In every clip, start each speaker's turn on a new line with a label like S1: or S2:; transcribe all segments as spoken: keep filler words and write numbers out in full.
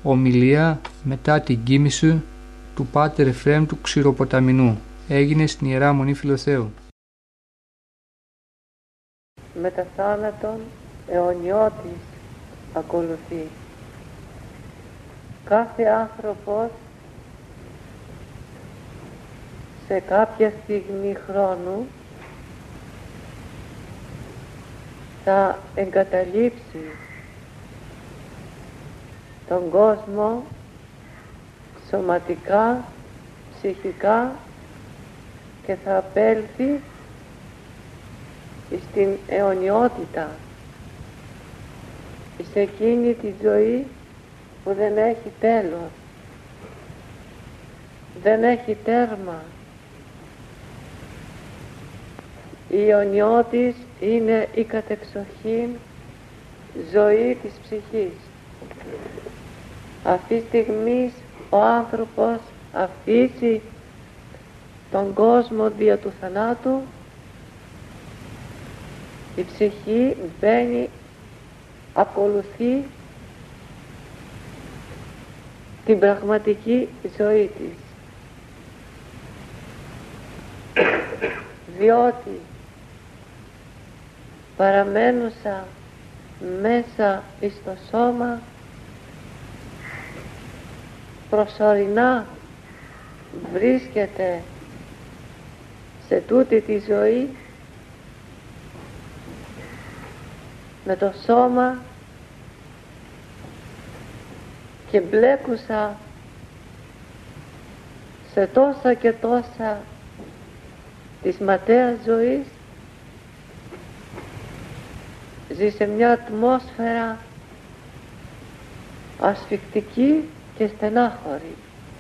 S1: Ομιλία μετά την κοίμηση του Πάτερ Εφραίμ του Ξηροποταμινού. Έγινε στην Ιερά Μονή Φιλοθέου.
S2: Μετά θάνατον αιωνιώτης ακολουθεί. Κάθε άνθρωπος σε κάποια στιγμή χρόνου θα εγκαταλείψει τον κόσμο σωματικά, ψυχικά και θα απέλθει στην αιωνιότητα, σε εκείνη τη ζωή που δεν έχει τέλος, δεν έχει τέρμα. Η αιωνιώτης είναι η κατεξοχήν ζωή της ψυχής. Αυτή τη στιγμή ο άνθρωπος αφήσει τον κόσμο δια του θανάτου, η ψυχή μπαίνει, ακολουθεί την πραγματική ζωή της. Διότι παραμένουσα μέσα εις το σώμα προσωρινά βρίσκεται σε τούτη τη ζωή με το σώμα και μπλέκουσα σε τόσα και τόσα της ματέας ζωής, ζει σε μια ατμόσφαιρα ασφυκτική και στενάχωρη.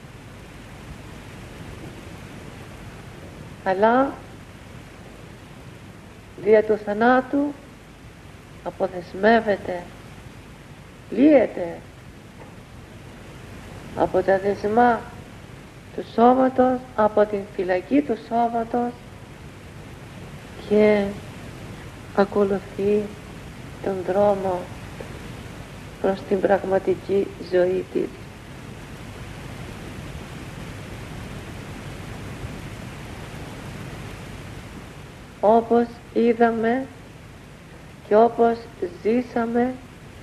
S2: Αλλά δια του θανάτου αποδεσμεύεται, λύεται από τα δεσμά του σώματος, από την φυλακή του σώματος και ακολουθεί τον δρόμο προς την πραγματική ζωή της. Όπως είδαμε και όπως ζήσαμε,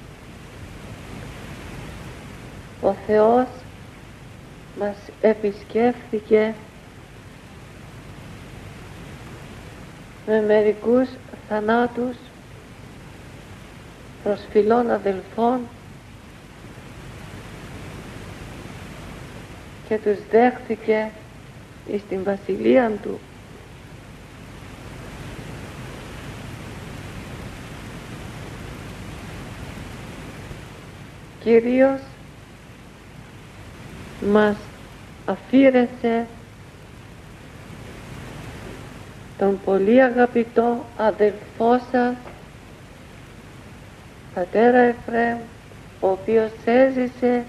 S2: ο Θεός μας επισκέφθηκε με μερικούς θανάτους προσφυλών αδελφών και τους δέχθηκε εις την βασιλεία Του. Κυρίως μας αφήρεσε τον πολύ αγαπητό αδελφό σας, πατέρα Εφραίμ, ο οποίος έζησε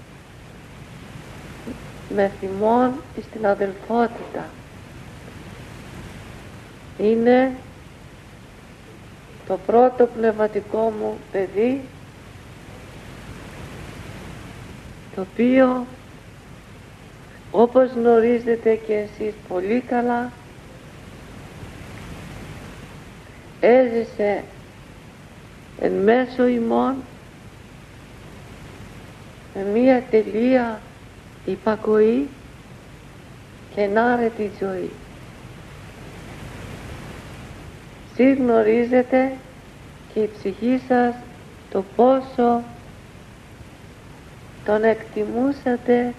S2: με θυμόν στην αδελφότητα. Είναι το πρώτο πνευματικό μου παιδί, το οποίο, όπως γνωρίζετε και εσείς πολύ καλά, έζησε εν μέσω ημών με μία τελεία υπακοή και ενάρετη ζωή. Εσείς γνωρίζετε και η ψυχή σας το πόσο τον εκτιμούσατε,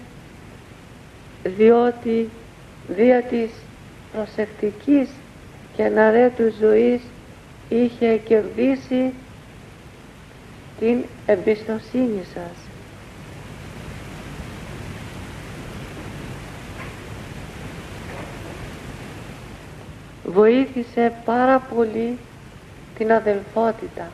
S2: διότι δια της προσεκτικής και εναρέτου ζωής είχε κερδίσει την εμπιστοσύνη σας. Βοήθησε πάρα πολύ την αδελφότητα.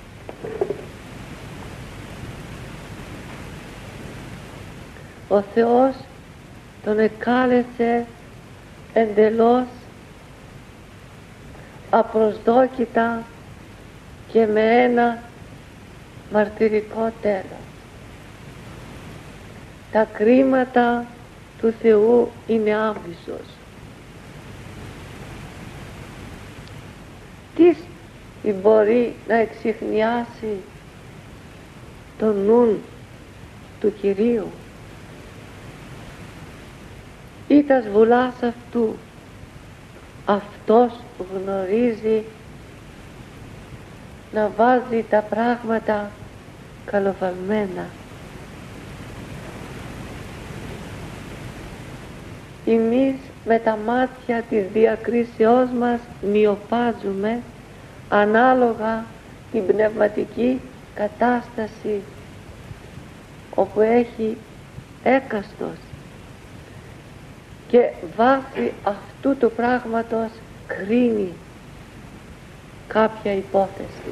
S2: Ο Θεός τον εκάλεσε εντελώς απροσδόκητα και με ένα μαρτυρικό τέλος. τα κρίματα του Θεού είναι άμβησος. Τι μπορεί να εξιχνιάσει το νου του Κυρίου? Ή τας βουλάς αυτού, αυτός που γνωρίζει να βάζει τα πράγματα καλοβαλμένα. Εμείς με τα μάτια της διακρίσεώς μας μοιοπάζουμε ανάλογα την πνευματική κατάσταση όπου έχει έκαστος, και βάσει αυτού του πράγματος κρίνει κάποια υπόθεση.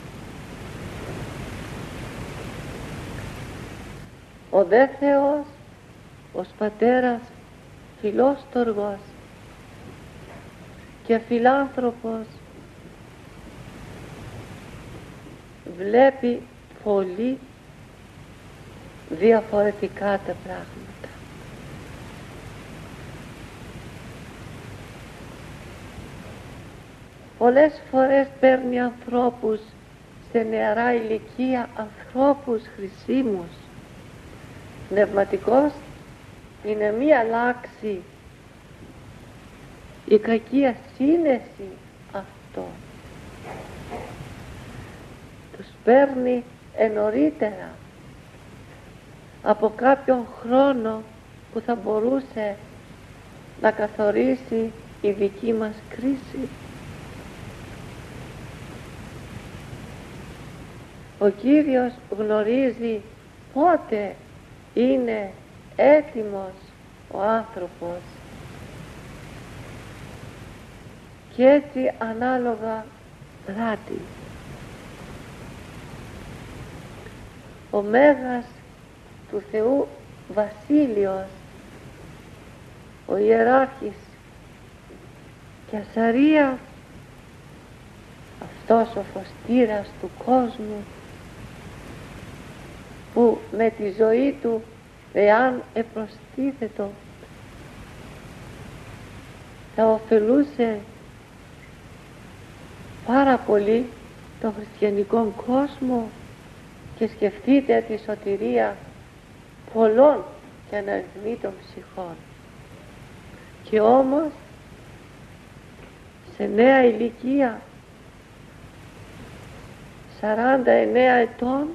S2: Ο δε Θεός ως Πατέρας φιλόστοργος και φιλάνθρωπος βλέπει πολύ διαφορετικά τα πράγματα. Πολλές φορές παίρνει ανθρώπους σε νεαρά ηλικία, ανθρώπους χρησίμους. Πνευματικός είναι μία λάξη, η κακία σύνεση αυτό. Τους παίρνει ενωρίτερα από κάποιον χρόνο που θα μπορούσε να καθορίσει η δική μας κρίση. Ο Κύριος γνωρίζει πότε είναι έτοιμος ο άνθρωπος και έτσι ανάλογα πράττει. Ο Μέγας του Θεού Βασίλειος, ο Ιεράρχης Κεσαρία, αυτός ο φωστήρας του κόσμου, που με τη ζωή του, εάν επροστίθετο, θα ωφελούσε πάρα πολύ τον χριστιανικό κόσμο, και σκεφτείτε τη σωτηρία πολλών και αναριθμήτων ψυχών. Και όμως σε νέα ηλικία, σαράντα εννέα ετών,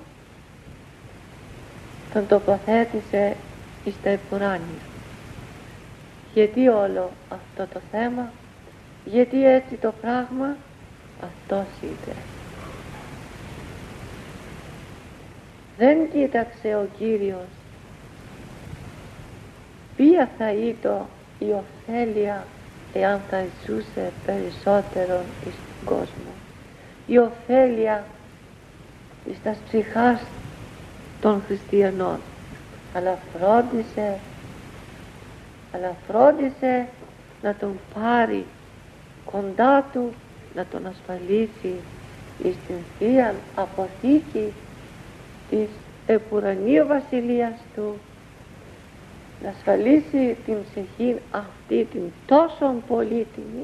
S2: τον τοποθέτησε εις τα επουράνια. Γιατί όλο αυτό το θέμα? Γιατί έτσι το πράγμα? Αυτός είπε. Δεν κοίταξε ο Κύριος ποια θα ήταν η ωφέλεια εάν θα ζούσε περισσότερον εις τον κόσμο, η ωφέλεια εις τας ψυχάς των χριστιανών, αλλά φρόντισε αλλά φρόντισε να τον πάρει κοντά του, να τον ασφαλίσει εις την Θείαν Αποθήκη της επουρανίου βασιλείας του, να ασφαλίσει την ψυχή αυτή την τόσο πολύτιμη,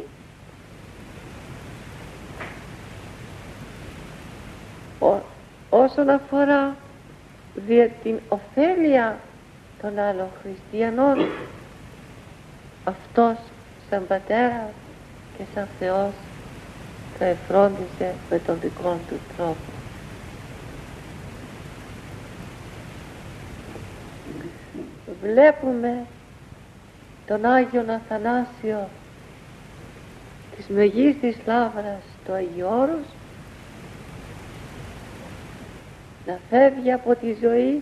S2: Ό, όσον αφορά δια την ωφέλεια των άλλων χριστιανών, αυτός σαν πατέρα και σαν Θεός θα εφρόντισε με τον δικό του τρόπο. Βλέπουμε τον Άγιον Αθανάσιο της Μεγίστης Λαύρας του Αγίου Όρους να φεύγει από τη ζωή,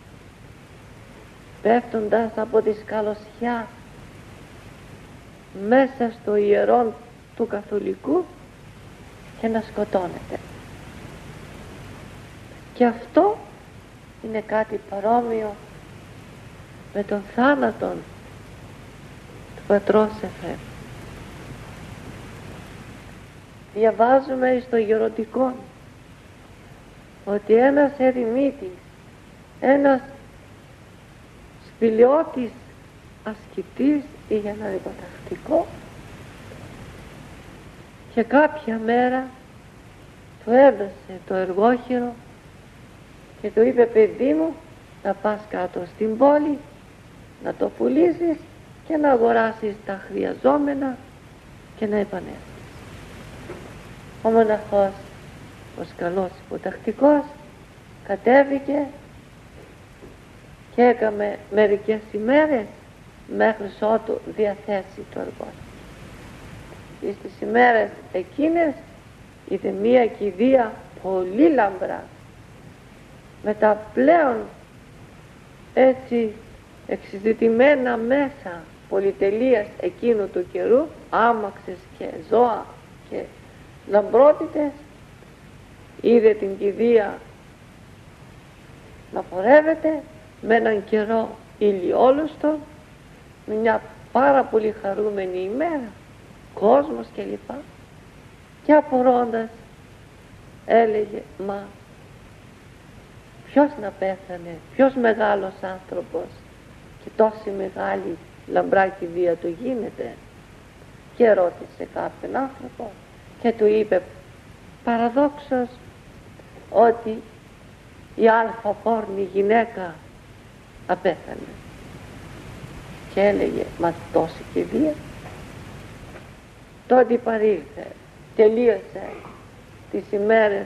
S2: πέφτοντας από τη σκαλωσιά μέσα στο ιερόν του Καθολικού και να σκοτώνεται. Και αυτό είναι κάτι παρόμοιο με τον θάνατον του πατρός Εφραίμ. Διαβάζουμε στο γεροντικό ότι ένας ερημίτης, ένας σπηλαιώτης ασκητής είχε ένα υποτακτικό και κάποια μέρα του έδωσε το εργόχειρο και του είπε, παιδί μου, να πας κάτω στην πόλη, να το πουλήσεις και να αγοράσεις τα χρειαζόμενα και να επανέλθεις. Ο μοναχός, ο καλός υποτακτικός, κατέβηκε και έκαμε μερικές ημέρες μέχρι ότου διαθέσει το εργόχειρο. Στις ημέρες εκείνες είδε μία κηδεία πολύ λαμπρά με τα πλέον έτσι εξειδικευμένα μέσα πολυτελείας εκείνου του καιρού, άμαξες και ζώα και λαμπρότητες. Είδε την κηδεία να πορεύεται με έναν καιρό ηλιόλουστο, με μια πάρα πολύ χαρούμενη ημέρα, κόσμος κλπ. Και απορώντας έλεγε, μα ποιος να πέθανε, ποιος μεγάλος άνθρωπος και τόση μεγάλη λαμπρά κηδεία του γίνεται? Και ρώτησε κάποιον άνθρωπο και του είπε παραδόξως ότι η αλφαπόρνη γυναίκα απέθανε. Και έλεγε, μα τόση κηδεία? Τότε παρήλθε, τελείωσε τις ημέρες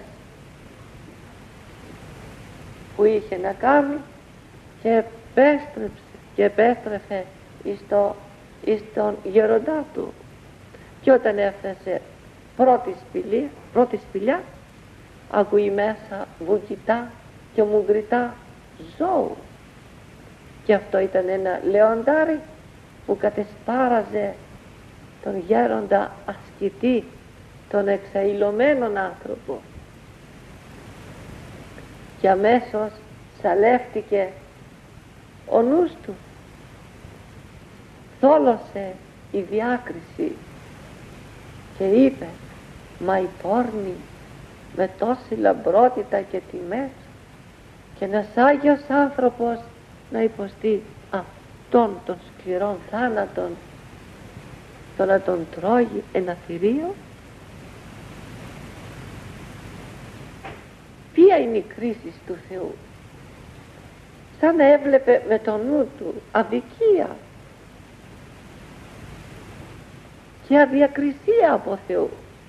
S2: που είχε να κάνει και επέστρεψε και επέστρεφε εις, το, εις τον γεροντά του. Και όταν έφτασε πρώτη σπηλιά, πρώτη σπηλιά ακούει μέσα βουκητά και μουγκριτά ζώου. Και αυτό ήταν ένα λεοντάρι που κατεσπάραζε τον γέροντα ασκητή, τον εξαηλωμένον άνθρωπο. Και αμέσως σαλεύτηκε ο νους του, θόλωσε η διάκριση και είπε, μα η πόρνη με τόση λαμπρότητα και τιμές και ένας Άγιος άνθρωπος να υποστεί αυτόν των σκληρών θάνατον, το να τον τρώγει ένα θηρίο? Ποια είναι η κρίση του Θεού? Σαν να έβλεπε με το νου του αδικία και αδιακρισία από Θεού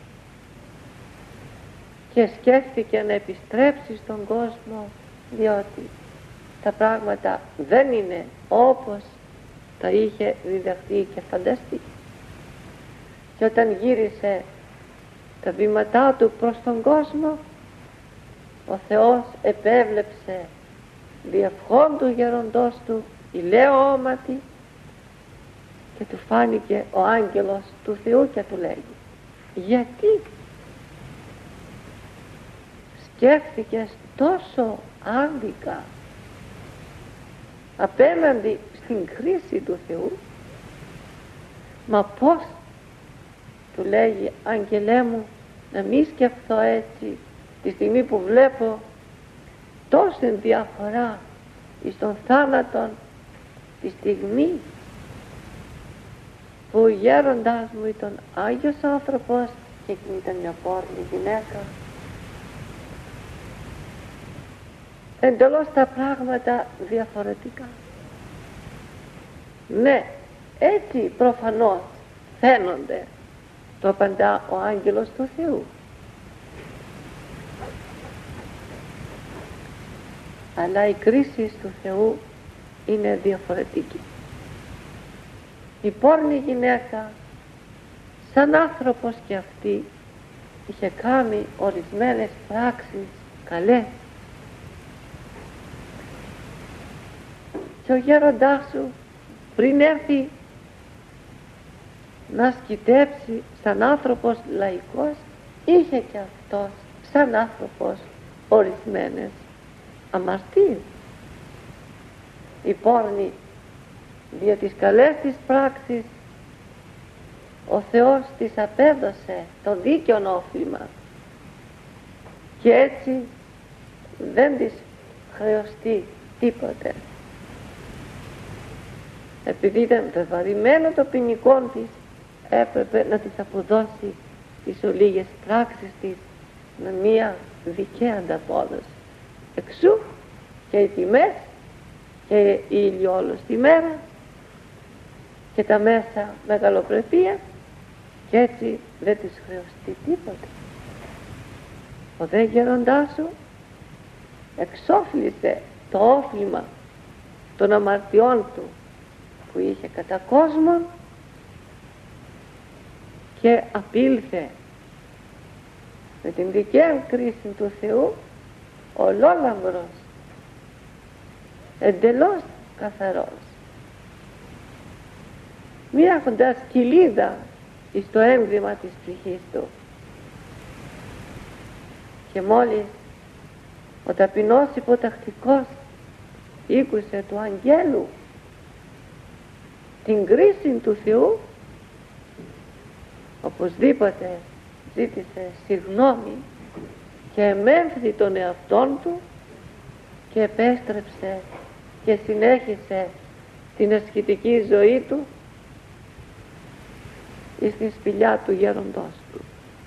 S2: και σκέφτηκε να επιστρέψει στον κόσμο, διότι τα πράγματα δεν είναι όπως τα είχε διδαχθεί και φανταστεί. Και όταν γύρισε τα βήματά του προς τον κόσμο, ο Θεός επέβλεψε διευχών του γεροντός του ηλαιόματι και του φάνηκε ο άγγελος του Θεού και του λέγει, γιατί σκέφτηκες τόσο άδικα απέναντι στην κρίση του Θεού? Μα πως, του λέγει, άγγελέ μου, να μη σκεφτώ έτσι τη στιγμή που βλέπω τόση διαφορά εις τον θάνατον, τη στιγμή που ο γέροντάς μου ήταν Άγιος άνθρωπος και εκείνη ήταν μια πόρνη γυναίκα. Εντελώς τα πράγματα διαφορετικά. Ναι, έτσι προφανώς φαίνονται, το απαντά ο άγγελος του Θεού. Αλλά η κρίση του Θεού είναι διαφορετική. Η πόρνη γυναίκα, σαν άνθρωπος και αυτή, είχε κάνει ορισμένες πράξεις καλές. Και ο γέροντάς σου πριν έρθει να σκητέψει σαν άνθρωπος λαϊκός, είχε και αυτός σαν άνθρωπος ορισμένες αμαρτίες. Η πόρνη δια τις καλές της πράξεις ο Θεός της απέδωσε το δίκαιον όφλημα και έτσι δεν της χρεωστεί τίποτε. επειδή ήταν βεβαρημένο το ποινικό της, έπρεπε να της αποδώσει τις ολίγες πράξεις της με μία δικαία ανταπόδοση. Εξού και οι τιμές και η ηλιόλουστη μέρα και τα μέσα μεγαλοπρεπία, και έτσι δεν της χρεωστεί τίποτα. Ο δε γέροντάς σου εξόφλησε το όφλημα των αμαρτιών του που είχε κατά κόσμον και απήλθε με την δικαία κρίση του Θεού ολόλαμπρος, εντελώς καθαρός, μη έχοντας κοιλίδα εις το έμβημα της ψυχής του. Και μόλις ο ταπεινός υποτακτικός ήκουσε του αγγέλου την κρίση του Θεού, οπωσδήποτε ζήτησε συγγνώμη και εμέμφθη τον εαυτόν του και επέστρεψε και συνέχισε την ασχητική ζωή του εις τη σπηλιά του γέροντός του.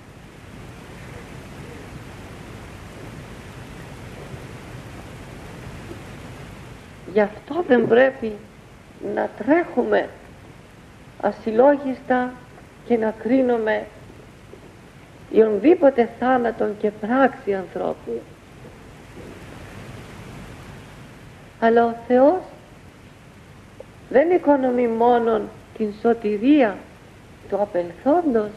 S2: Γι' αυτό δεν πρέπει να τρέχουμε ασυλλόγιστα και να κρίνουμε ιονδήποτε θάνατον και πράξη ανθρώπου. Αλλά ο Θεός δεν οικονομεί μόνον την σωτηρία του απελθόντος,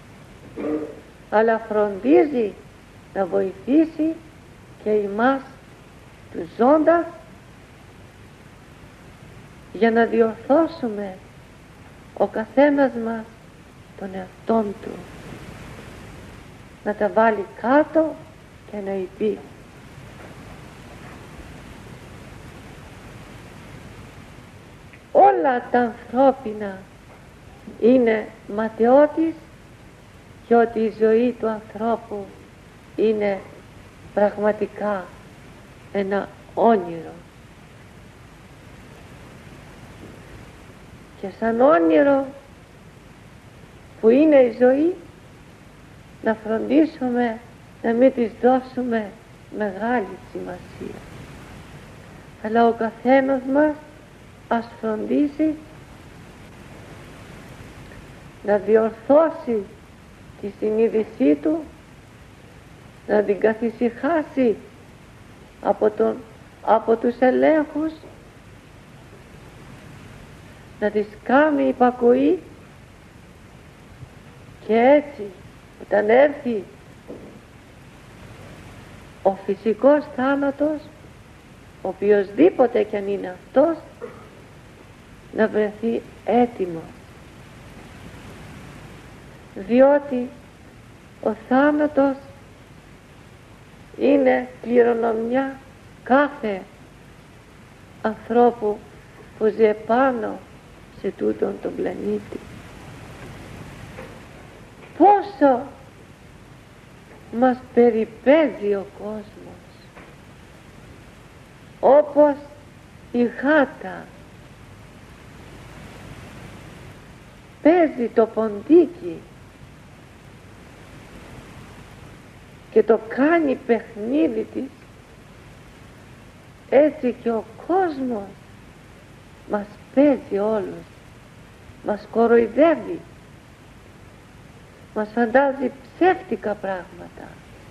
S2: αλλά φροντίζει να βοηθήσει και εμάς τους ζώντας για να διορθώσουμε ο καθένας μας τον εαυτόν του, να τα βάλει κάτω και να υπεί. Όλα τα ανθρώπινα είναι ματαιότης και ότι η ζωή του ανθρώπου είναι πραγματικά ένα όνειρο. Και σαν όνειρο που είναι η ζωή, να φροντίσουμε να μην της δώσουμε μεγάλη σημασία. Αλλά ο καθένας μας ας φροντίσει να διορθώσει τη συνείδησή του, να την καθησυχάσει από, τον, από τους ελέγχους, να της κάνει υπακοή, και έτσι όταν έρθει ο φυσικός θάνατος, οποιοσδήποτε κι αν είναι αυτός, να βρεθεί έτοιμο, διότι ο θάνατος είναι κληρονομιά κάθε ανθρώπου που ζει επάνω σε τούτον τον πλανήτη. Πόσο μας περιπέζει ο κόσμος, όπως η γάτα παίζει το ποντίκι και το κάνει παιχνίδι της, έτσι και ο κόσμος μας παίζει όλους, μας κοροϊδεύει, μας φαντάζει ψεύτικα πράγματα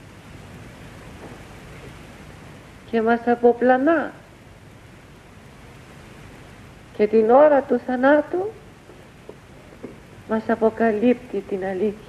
S2: και μας αποπλανά, και την ώρα του θανάτου μας αποκαλύπτει την αλήθεια.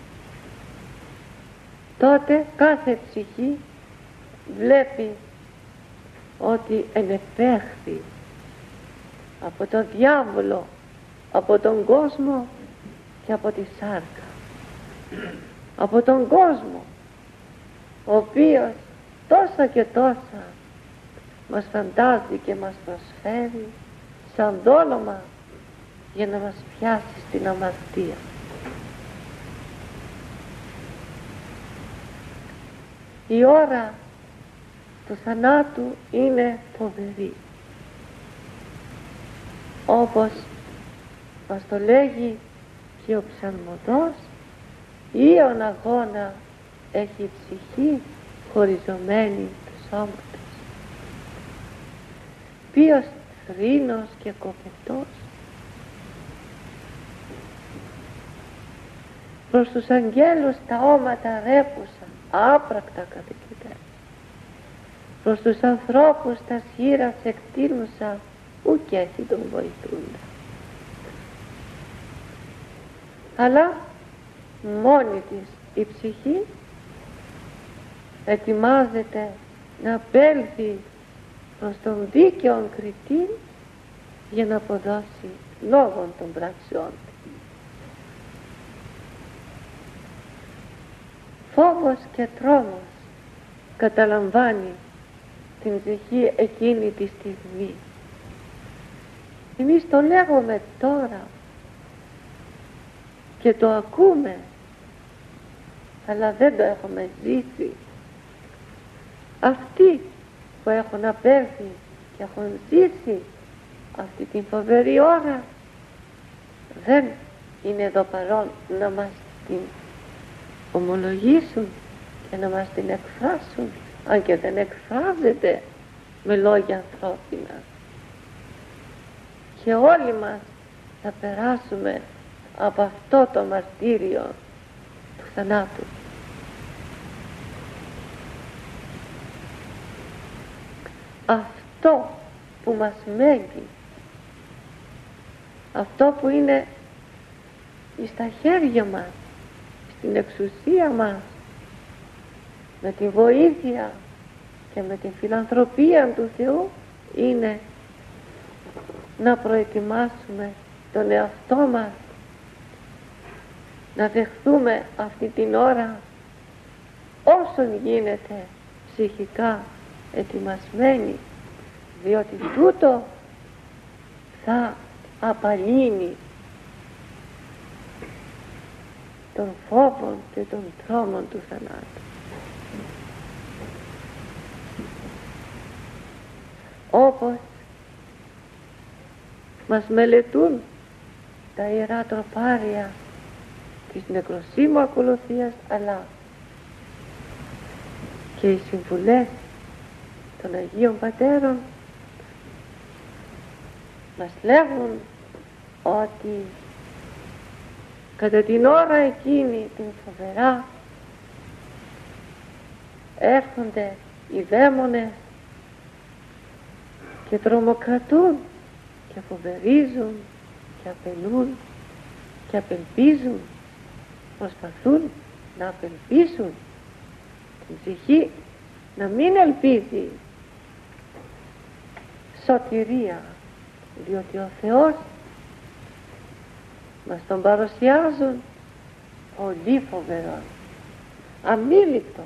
S2: Τότε κάθε ψυχή βλέπει ότι ενεπέχθη από τον διάβολο, από τον κόσμο και από τη σάρκα, από τον κόσμο ο οποίος τόσα και τόσα μας φαντάζει και μας προσφέρει σαν δόλωμα για να μας πιάσει στην αμαρτία. Η ώρα του θανάτου είναι φοβερή. όπως μας το λέγει και ο ψαλμοδός, «Ήον αγώνα έχει η ψυχή χωριζωμένη του σώματος, ποιος θρήνος και κοπετός, προς τους αγγέλους τα όματα ρέπουσα, άπρακτα κατοικητέ, προς τους ανθρώπους τα σχήρα εκτείνουσα, ουκ έτσι τον βοηθούντα». Αλλά μόνη της η ψυχή ετοιμάζεται να απέλθει προς τον δίκαιον κριτή για να αποδώσει λόγον των πράξεών της. Φόβος και τρόμος καταλαμβάνει την ψυχή εκείνη τη στιγμή. Εμείς το λέγουμε τώρα και το ακούμε, αλλά δεν το έχουμε ζήσει. Αυτοί που έχουν απέρθει και έχουν ζήσει αυτή την φοβερή ώρα δεν είναι εδώ παρόν να μας την ομολογήσουν και να μας την εκφράσουν, αν και δεν εκφράζεται με λόγια ανθρώπινα. Και όλοι μας θα περάσουμε από αυτό το μαρτύριο του θανάτου. Αυτό που μας μένει, αυτό που είναι στα χέρια μας, στην εξουσία μας, με τη βοήθεια και με την φιλανθρωπία του Θεού, είναι να προετοιμάσουμε τον εαυτό μας, να δεχθούμε αυτή την ώρα όσον γίνεται ψυχικά ετοιμασμένοι, διότι τούτο θα απαλύνει των φόβων και των τρόμων του θανάτου. Όπως μας μελετούν τα Ιερά Τροπάρια της νεκροσύμου ακολουθίας, αλλά και οι συμβουλές των Αγίων Πατέρων μας λέγουν ότι κατά την ώρα εκείνη την φοβερά έρχονται οι δαίμονες και τρομοκρατούν και φοβερίζουν και απελούν και απελπίζουν, προσπαθούν να απελπίσουν την ψυχή να μην ελπίζει σωτηρία, διότι ο Θεός μας τον παρουσιάζουν πολύ φοβερό, αμήλικτο.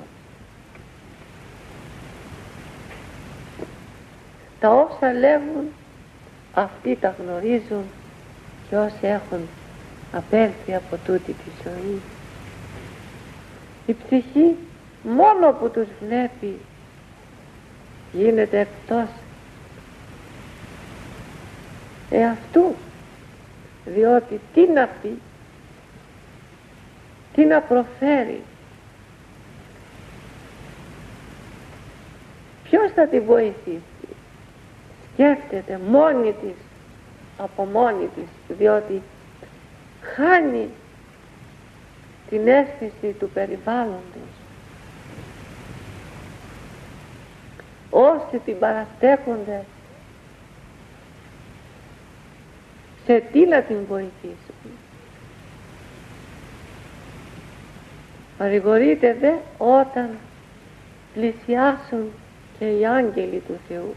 S2: Τα όσα λέγουν αυτοί τα γνωρίζουν και όσοι έχουν απέλθει από τούτη τη ζωή. Η ψυχή μόνο που τους βλέπει γίνεται εκτός εαυτού, διότι τι να πει, τι να προφέρει, ποιος θα τη βοηθήσει. Σκέφτεται μόνη της, από μόνη της, διότι χάνει την αίσθηση του περιβάλλοντος. Όσοι την παραστέκονται, σε τι να την βοηθήσουν. Παρηγορείται δε όταν πλησιάσουν και οι άγγελοι του Θεού,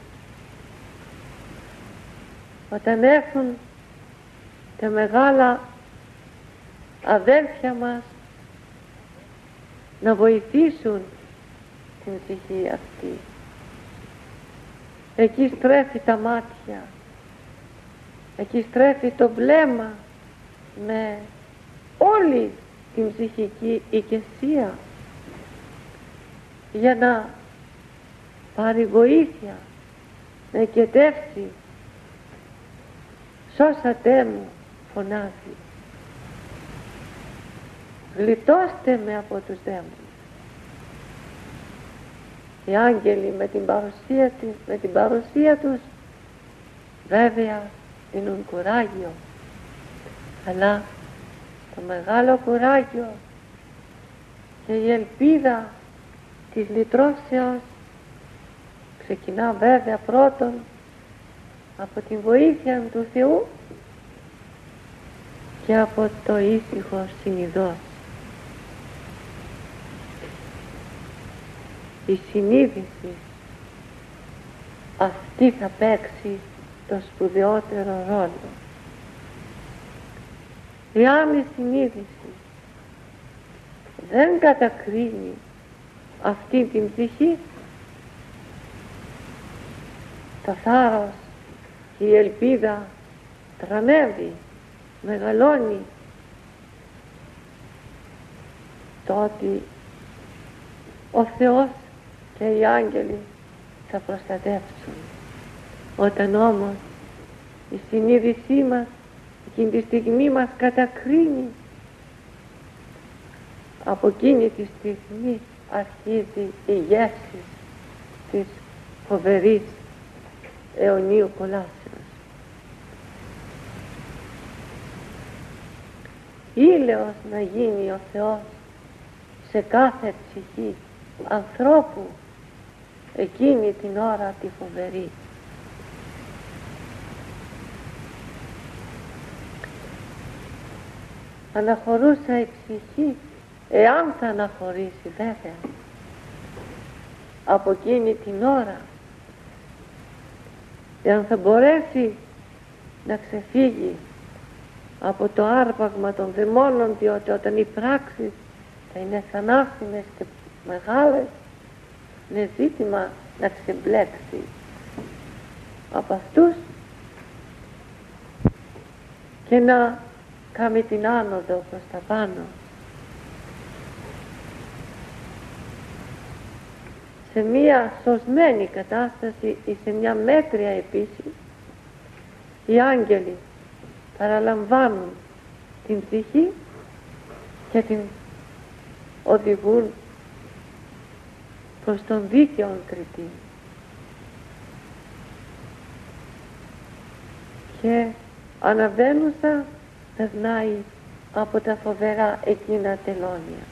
S2: όταν έρθουν τα μεγάλα αδέρφια μας να βοηθήσουν την ψυχή αυτή. Εκεί στρέφει τα μάτια, εκεί στρέφει το βλέμμα με όλη την ψυχική οικεσία για να πάρει βοήθεια, να οικετεύσει σ' σώσατέ μου, φωνάζει, γλιτώστε με από τους δαίμονες. Οι άγγελοι με την παρουσία, της, με την παρουσία τους βέβαια δίνουν κουράγιο, αλλά το μεγάλο κουράγιο και η ελπίδα της λυτρώσεως ξεκινά βέβαια πρώτον από την βοήθεια του Θεού και από το ήσυχο συνειδώς. Η συνείδηση αυτή θα παίξει το σπουδαιότερο ρόλο. Εάν η συνείδηση δεν κατακρίνει αυτή την ψυχή, το θάρρος και η ελπίδα τρανεύει, μεγαλώνει, το ότι ο Θεός και οι άγγελοι θα προστατεύσουν. Όταν όμως η συνείδησή μας εκείνη τη στιγμή μας κατακρίνει, από εκείνη τη στιγμή αρχίζει η γεύση της φοβερής αιωνίου κολάσεως. Ήλαιος να γίνει ο Θεός σε κάθε ψυχή ανθρώπου εκείνη την ώρα τη φοβερή. Αναχωρούσα η ψυχή, εάν θα αναχωρήσει βέβαια, από εκείνη την ώρα, εάν θα μπορέσει να ξεφύγει από το άρπαγμα των δαιμόνων, διότι όταν οι πράξεις θα είναι θανάσιμες και μεγάλες, είναι ζήτημα να ξεμπλέξει από αυτούς και να κάνει την άνοδο προς τα πάνω. Σε μια σωσμένη κατάσταση ή σε μια μέτρια επίσης, οι άγγελοι παραλαμβάνουν την ψυχή και την οδηγούν προς τον δίκαιον κριτή. Και αναβαίνουσα περνάει από τα φοβερά εκείνα τελώνια.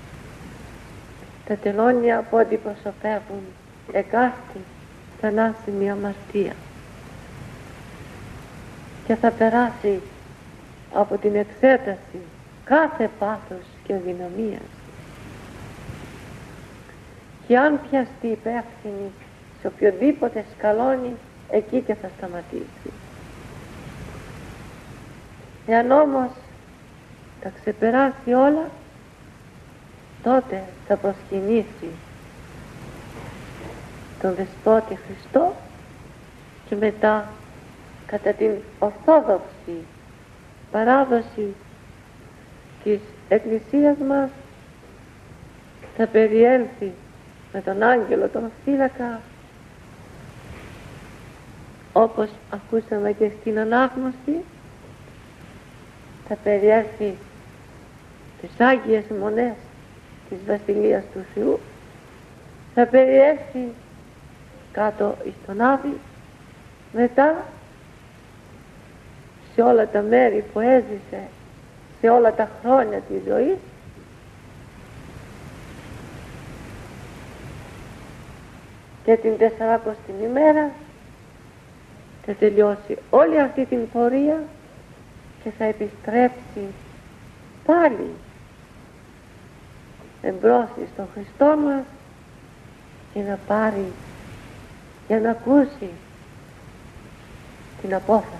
S2: Τα τελώνια που αντιπροσωπεύουν εκάστη θανάσιμη αμαρτία, και θα περάσει από την εξέταση κάθε πάθος και δυναμίας, και αν πιαστεί υπεύθυνη σε οποιοδήποτε σκαλώνει, εκεί και θα σταματήσει. Εάν όμως τα ξεπεράσει όλα, τότε θα προσκυνήσει τον Δεσπότη Χριστό, και μετά κατά την ορθόδοξη παράδοση της Εκκλησίας μας θα περιέλθει με τον άγγελο τον φύλακα, όπως ακούσαμε και στην ανάγνωση, θα περιέλθει τις Άγιες Μονές της Βασιλείας του Θεού, θα περιέλθει κάτω εις τον Άδη, μετά σε όλα τα μέρη που έζησε, σε όλα τα χρόνια της ζωής, και την τεσσαράκοστη ημέρα θα τελειώσει όλη αυτή την πορεία και θα επιστρέψει πάλι εμπρός στον Χριστό μας και να πάρει, για να ακούσει την απόφαση.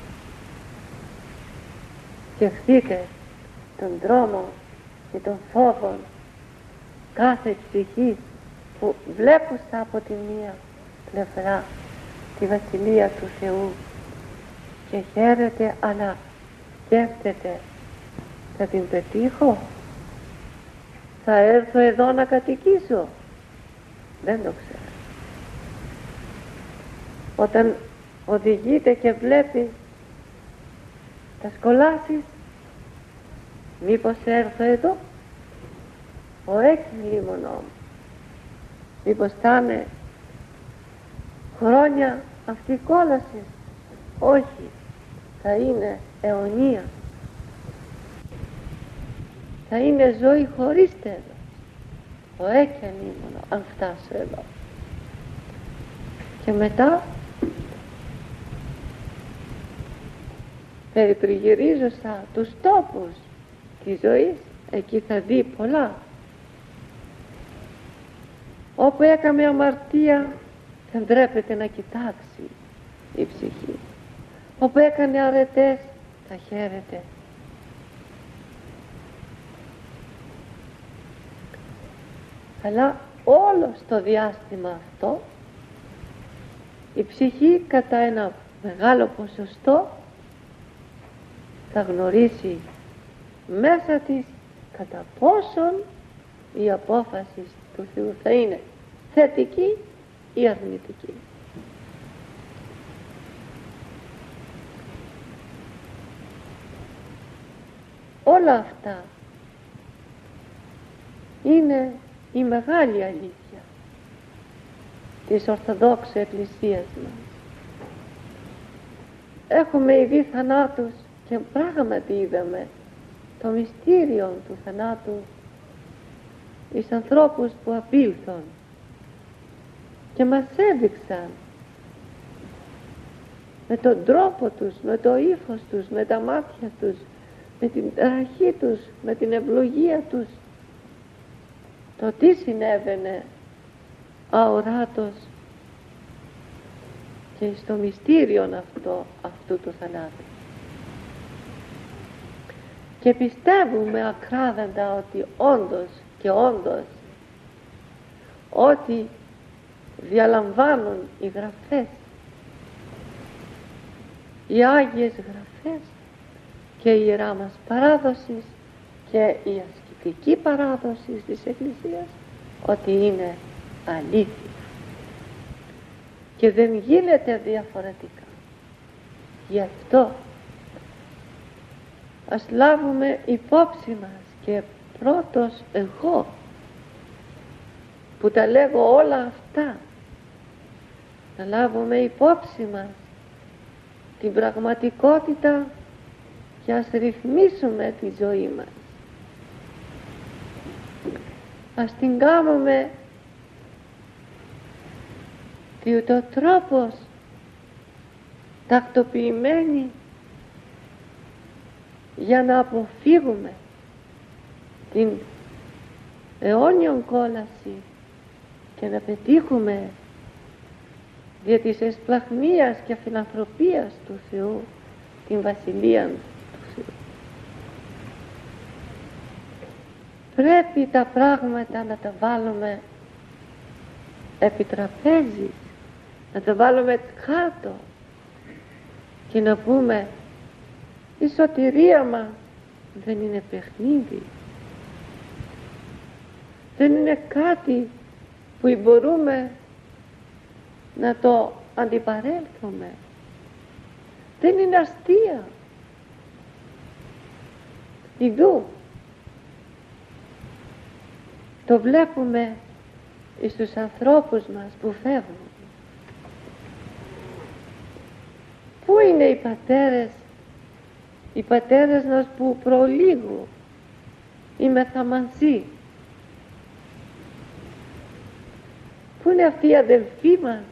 S2: Σκεφτείτε τον δρόμο και τον φόβο κάθε ψυχής που βλέπουσα από τη μία πλευρά τη Βασιλεία του Θεού και χαίρεται, αλλά σκέφτεται, θα την πετύχω, θα έρθω εδώ να κατοικήσω? Δεν το ξέρω. Όταν οδηγείται και βλέπει Θα σκολάσεις, μήπως έρθω εδώ, ο έκει λίμωνό μου, μήπως θα είναι χρόνια αυτή η κόλαση? Όχι, θα είναι αιωνία, θα είναι ζωή χωρίς τέλος, ο έκει λίμωνο, αν φτάσω εδώ. Και μετά περιπριγυρίζωσα τους τόπους της ζωής, εκεί θα δει πολλά. Όπου έκαμε αμαρτία δεν ντρέπεται να κοιτάξει η ψυχή. Όπου έκανε αρετές θα χαίρεται. Αλλά όλο στο διάστημα αυτό η ψυχή κατά ένα μεγάλο ποσοστό θα γνωρίσει μέσα της κατά πόσον η απόφαση του Θεού θα είναι θετική ή αρνητική. Όλα αυτά είναι η μεγάλη αλήθεια της Ορθοδόξου Εκκλησίας μας. Έχουμε ειδεί θανάτους και πράγματι είδαμε το μυστήριο του θανάτου εις ανθρώπους που απήλθον και μας έδειξαν με τον τρόπο τους, με το ύφος τους, με τα μάτια τους, με την ταραχή τους, με την ευλογία τους, το τι συνέβαινε αοράτος και στο μυστήριο αυτό αυτού του θανάτου. Και πιστεύουμε ακράδαντα ότι όντως και όντως ότι διαλαμβάνουν οι γραφές, οι Άγιες Γραφές και η Ιερά μας παράδοση και η ασκητική παράδοση της Εκκλησίας, ότι είναι αλήθεια και δεν γίνεται διαφορετικά. Γι' αυτό ας λάβουμε υπόψη μας, και πρώτος εγώ που τα λέγω όλα αυτά, να λάβουμε υπόψη μας την πραγματικότητα και ας ρυθμίσουμε τη ζωή μας. Ας την κάνουμε διότι ο τρόπος τακτοποιημένη για να αποφύγουμε την αιώνιον κόλαση και να πετύχουμε δια της εσπλαγμίας και φιλανθρωπίας του Θεού την Βασιλεία του Θεού. Πρέπει τα πράγματα να τα βάλουμε επί τραπέζης, να τα βάλουμε κάτω και να πούμε η σωτηρία μας δεν είναι παιχνίδι, δεν είναι κάτι που μπορούμε να το αντιπαρέλθουμε, δεν είναι αστεία. Ιδού το βλέπουμε στους ανθρώπους μας που φεύγουν. Πού είναι οι πατέρες, οι πατέρες μας που προλίγου είμεθα μαζί? Πού είναι αυτοί οι αδελφοί μας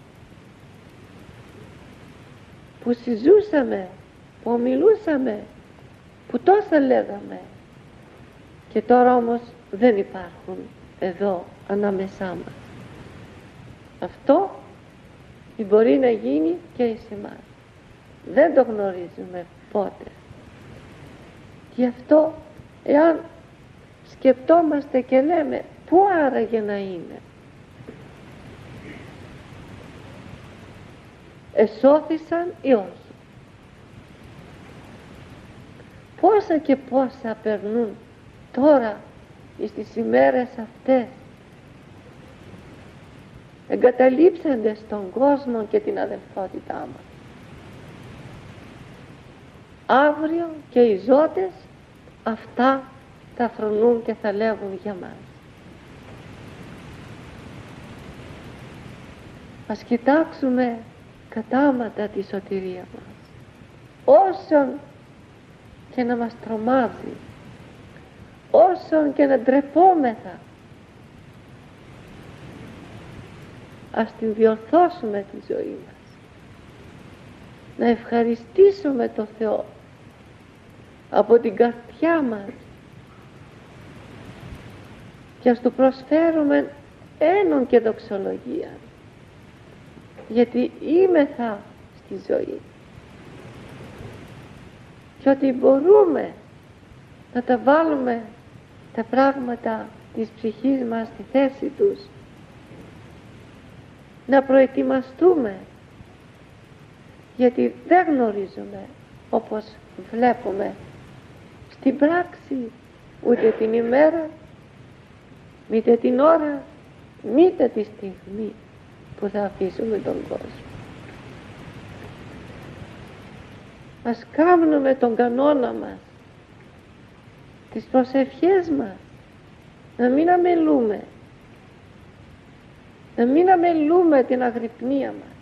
S2: που συζούσαμε, που ομιλούσαμε, που τόσα λέγαμε και τώρα όμως δεν υπάρχουν εδώ ανάμεσά μας? Αυτό μπορεί να γίνει και εις εμάς. Δεν το γνωρίζουμε πότε. Γι' αυτό εάν σκεπτόμαστε και λέμε πού άραγε να είναι, εσώθησαν ή όχι? Πόσα και πόσα περνούν τώρα στις ημέρες αυτές, εγκαταλείψαντες τον κόσμο και την αδελφότητά μας. αύριο και οι ζώτες αυτά θα φρονούν και θα λέγουν για μας. Ας κοιτάξουμε κατάματα τη σωτηρία μας, όσον και να μας τρομάζει, όσον και να ντρεπόμεθα, ας την διορθώσουμε τη ζωή μας, να ευχαριστήσουμε το Θεό από την καρδιά μας και ας του προσφέρουμε ένον και δοξολογία, γιατί είμεθα στη ζωή και ότι μπορούμε να τα βάλουμε τα πράγματα της ψυχής μας στη θέση τους, να προετοιμαστούμε, γιατί δεν γνωρίζουμε, όπως βλέπουμε στην πράξη, ούτε την ημέρα, μήτε την ώρα, μήτε τη στιγμή που θα αφήσουμε τον κόσμο. Ας κάνουμε τον κανόνα μας, τις προσευχές μας, να μην αμελούμε, να μην αμελούμε την αγρυπνία μας,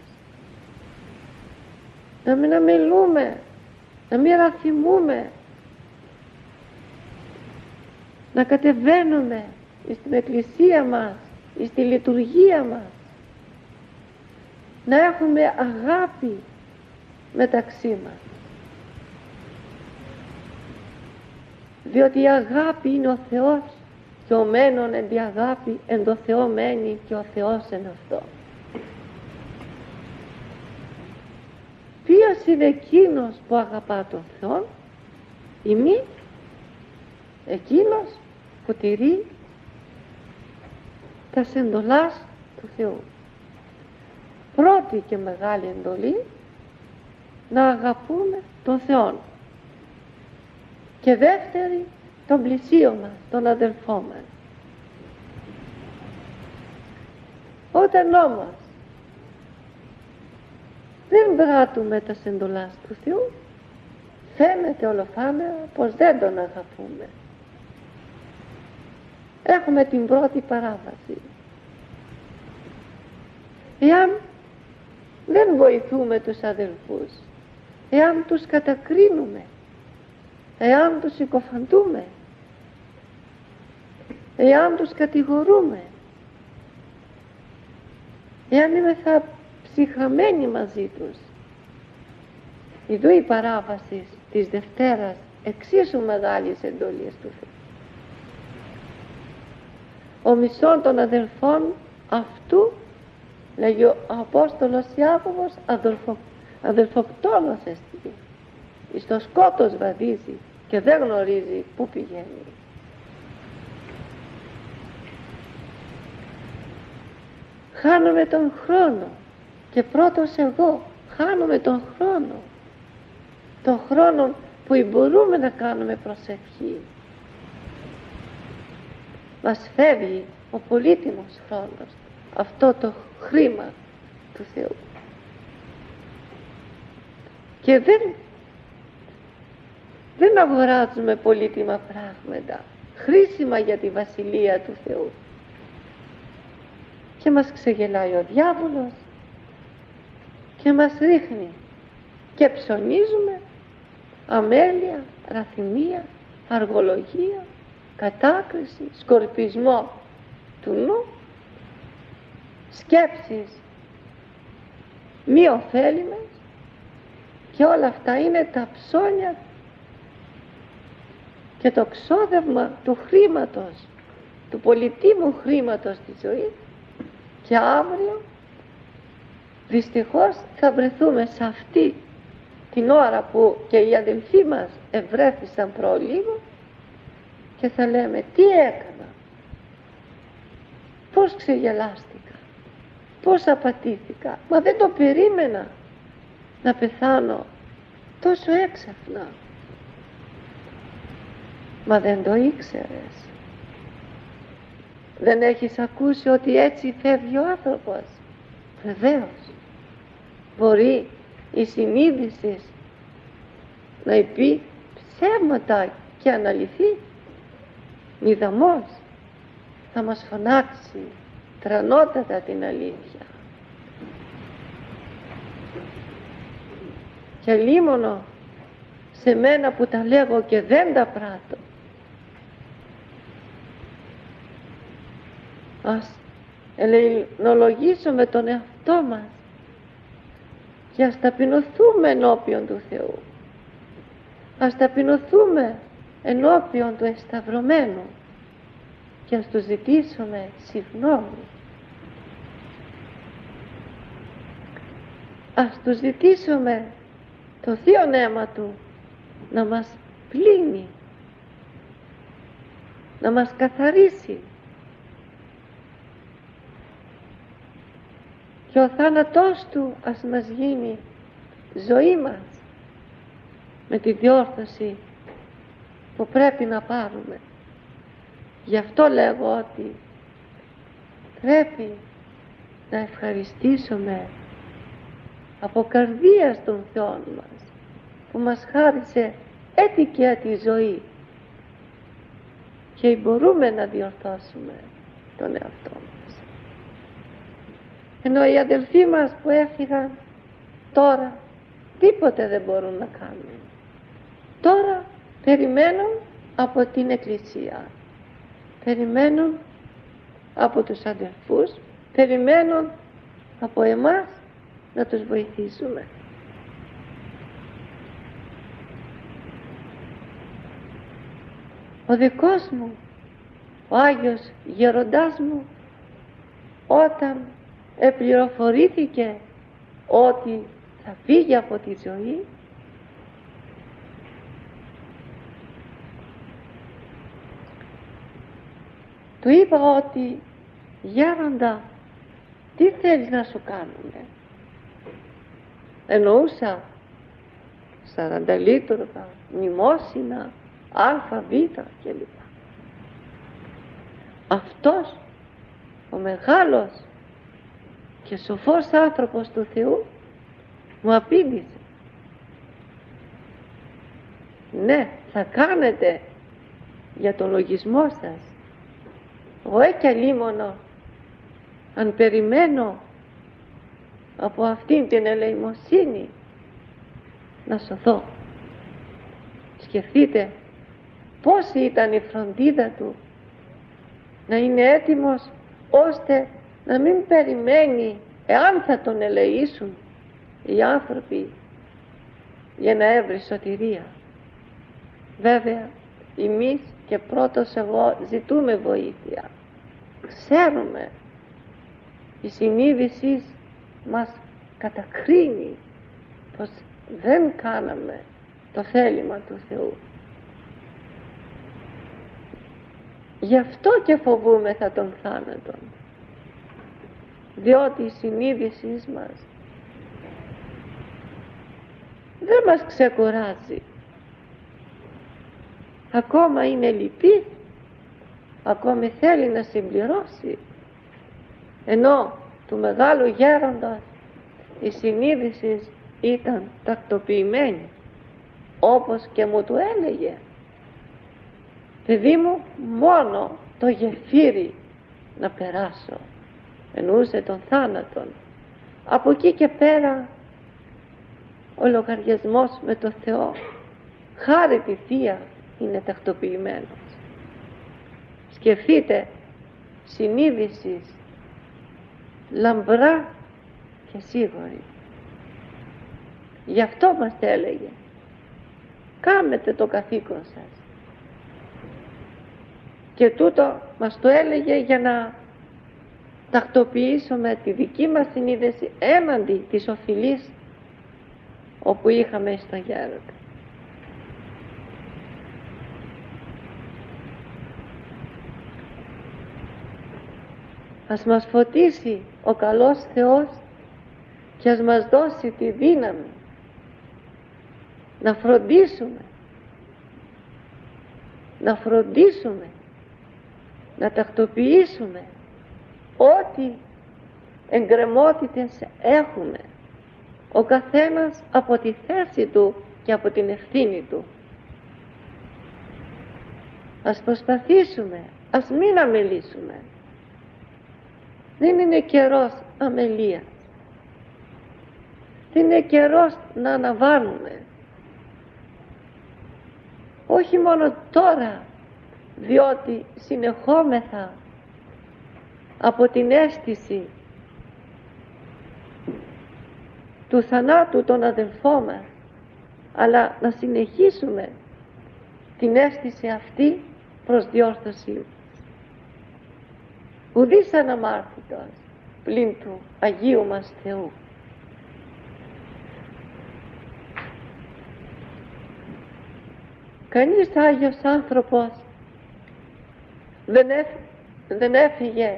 S2: να μην αμελούμε, να μην ραθυμούμε, να κατεβαίνουμε στην εκκλησία μας, στη λειτουργία μας, να έχουμε αγάπη μεταξύ μας, διότι η αγάπη είναι ο Θεός και ο μένων εν τη αγάπη εν το Θεό μένει και ο Θεός εν αυτό. Ποιος είναι εκείνος που αγαπά τον Θεό? Ημί εκείνος που τηρεί τα εντολάς του Θεού. Πρώτη και μεγάλη εντολή, να αγαπούμε τον Θεό, και δεύτερη τον πλησίο μας, τον αδελφό μας. Όταν όμως δεν πράττουμε τα εντολάς του Θεού, φαίνεται ολοφάνερα πως δεν τον αγαπούμε. Έχουμε την πρώτη παράβαση. Εάν δεν βοηθούμε τους αδελφούς, εάν τους κατακρίνουμε, εάν τους συκοφαντούμε, εάν τους κατηγορούμε, εάν είμεθα ψυχραμένοι μαζί τους, ειδού η παράβαση της Δευτέρας εξίσου μεγάλης εντολής του Θεού. Ο μισών των αδελφών αυτού, λέγει ο Απόστολος Ιάκωβος, αδελφο, αδελφοκτόνος εστί, στο σκότος βαδίζει και δεν γνωρίζει πού πηγαίνει. Χάνουμε τον χρόνο, και πρώτος εγώ χάνουμε τον χρόνο, τον χρόνο που μπορούμε να κάνουμε προσευχή. Μας φεύγει ο πολύτιμος χρόνος, αυτό το χρήμα του Θεού, και δεν δεν αγοράζουμε πολύτιμα πράγματα χρήσιμα για τη Βασιλεία του Θεού, και μας ξεγελάει ο διάβολος και μας ρίχνει, και ψωνίζουμε αμέλεια, ραθυμία, αργολογία, κατάκριση, σκορπισμό του νου, σκέψεις μη ωφέλιμες, και όλα αυτά είναι τα ψώνια και το ξόδευμα του χρήματος, του πολυτίμου χρήματος στη ζωή, και αύριο δυστυχώς θα βρεθούμε σε αυτή την ώρα που και οι αδελφοί μας ευρέθησαν προλίγο, και θα λέμε τι έκανα, πώς ξεγελάστηκα, πώς απατήθηκα, μα δεν το περίμενα να πεθάνω τόσο έξαφνα. Μα δεν το ήξερες, δεν έχεις ακούσει ότι έτσι φεύγει ο άνθρωπος? Βεβαίως, μπορεί η συνείδηση να υπεί ψέματα και αναλυθεί, μηδαμός θα μας φωνάξει τρανότατα την αλήθεια. Και λίμωνο σε μένα που τα λέγω και δεν τα πράττω. Ας ελληνολογήσουμε τον εαυτό μας και ας ταπεινωθούμε ενώπιον του Θεού. Ας ταπεινωθούμε ενώπιον του εσταυρωμένου και ας του ζητήσουμε συγγνώμη. Ας του ζητήσουμε το θείο αίμα του να μας πλύνει, να μας καθαρίσει, και ο θάνατός του ας μας γίνει ζωή μας με τη διόρθωση που πρέπει να πάρουμε. Γι' αυτό λέγω ότι πρέπει να ευχαριστήσουμε από καρδίας τον Θεό μας που μας χάρισε έτικια τη ζωή και μπορούμε να διορθώσουμε τον εαυτό μας. Ενώ οι αδελφοί μας που έφυγαν τώρα τίποτε δεν μπορούν να κάνουν. Τώρα περιμένουν από την Εκκλησία, περιμένουν από τους αδελφούς, περιμένουν από εμάς να τους βοηθήσουμε. Ο δικός μου, ο Άγιος Γεροντάς μου, όταν επληροφορήθηκε ότι θα φύγει από τη ζωή, του είπα ότι γέροντα, τι θέλεις να σου κάνουμε? Εννοούσα σαρανταλίτουργα, μνημόσυνα, α, β κλπ. Αυτός ο μεγάλος και σοφός άνθρωπος του Θεού μου απήντησε, ναι, θα κάνετε για το λογισμό σας. Εγώ έκια λίμωνο αν περιμένω από αυτήν την ελεημοσύνη να σωθώ. Σκεφτείτε πόση ήταν η φροντίδα του να είναι έτοιμος ώστε να μην περιμένει εάν θα τον ελεήσουν οι άνθρωποι για να έβρει σωτηρία. Βέβαια εμείς και πρώτος εγώ ζητούμε βοήθεια. Ξέρουμε, η συνείδηση μας κατακρίνει πως δεν κάναμε το θέλημα του Θεού. Γι' αυτό και φοβούμεθα τον θάνατον, διότι η συνείδησή μας δεν μας ξεκουράζει. Ακόμα είναι λυπή, ακόμη θέλει να συμπληρώσει, ενώ του μεγάλου γέροντας η συνείδηση ήταν τακτοποιημένη, όπως και μου του έλεγε, παιδί μου, μόνο το γεφύρι να περάσω, εννοούσε τον θάνατον. Από εκεί και πέρα ο λογαριασμός με το Θεό, χάρη τη Θεία, είναι τακτοποιημένος. Σκεφτείτε, συνείδησης λαμπρά και σίγουρη. Γι' αυτό μας έλεγε, κάμετε το καθήκον σας. Και τούτο μας το έλεγε για να τακτοποιήσουμε τη δική μας συνείδηση έναντι της οφειλής όπου είχαμε στο γέροντα. Ας μας φωτίσει ο καλός Θεός και ας μας δώσει τη δύναμη να φροντίσουμε, να φροντίσουμε, να τακτοποιήσουμε ό,τι εγκρεμότητες έχουμε, ο καθένας από τη θέση του και από την ευθύνη του. Ας προσπαθήσουμε, ας μην αμελήσουμε. Δεν είναι καιρός αμελίας. Δεν είναι καιρός να αναβάλουμε. Όχι μόνο τώρα, διότι συνεχόμεθα από την αίσθηση του θανάτου των αδελφών μας, αλλά να συνεχίσουμε την αίσθηση αυτή προς διόρθωσή. Ουδής αναμάρτητος πλην του Αγίου μας Θεού. Κανείς Άγιος άνθρωπος δεν, έφ, δεν έφυγε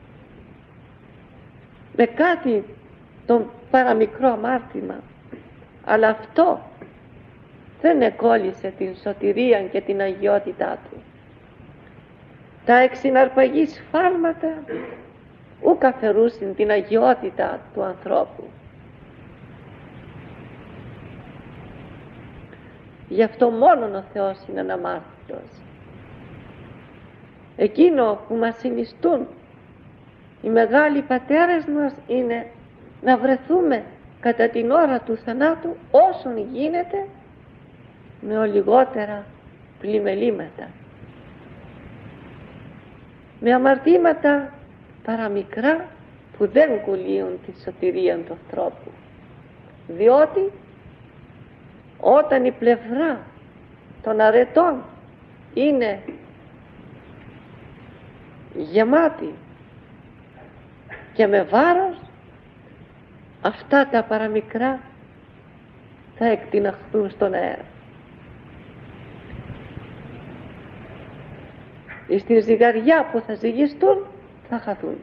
S2: με κάτι τον παραμικρό αμάρτημα, αλλά αυτό δεν εκκόλλησε την σωτηρία και την αγιότητά του. Τα εξυναρπαγή σφάλματα ούκ αφαιρούσιν την αγιότητα του ανθρώπου. Γι' αυτό μόνον ο Θεός είναι αναμάρτητος. Εκείνο που μας συνιστούν οι μεγάλοι πατέρες μας είναι να βρεθούμε κατά την ώρα του θανάτου όσον γίνεται με ολιγότερα πλημελήματα, με αμαρτήματα παραμικρά που δεν κουλίουν τη σωτηρία του ανθρώπου, διότι όταν η πλευρά των αρετών είναι γεμάτη και με βάρος, αυτά τα παραμικρά θα εκτιναχθούν στον αέρα. Στη ζυγαριά που θα ζυγιστούν θα χαθούν.